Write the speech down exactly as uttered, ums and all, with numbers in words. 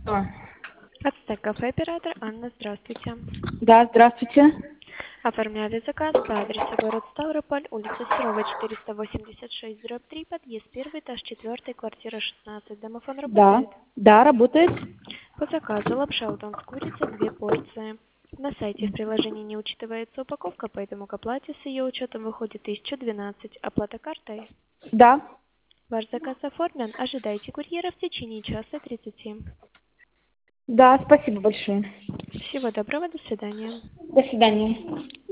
А, Ацтек кафе, оператор Анна, здравствуйте. Да, здравствуйте. Оформляли заказ по адресу город Ставрополь, улица Серова, четыреста восемьдесят шесть, дробь три, подъезд первый, этаж четвертый, квартира шестнадцать. Домофон Да, работает? да, работает. По заказу лапша удон с курицей, две порции. На сайте в приложении не учитывается упаковка, поэтому к оплате с ее учетом выходит тысяча двенадцать. Оплата картой. Да, Ваш заказ оформлен. Ожидайте курьера в течение часа тридцати. да, спасибо большое. Всего доброго, до свидания. До свидания.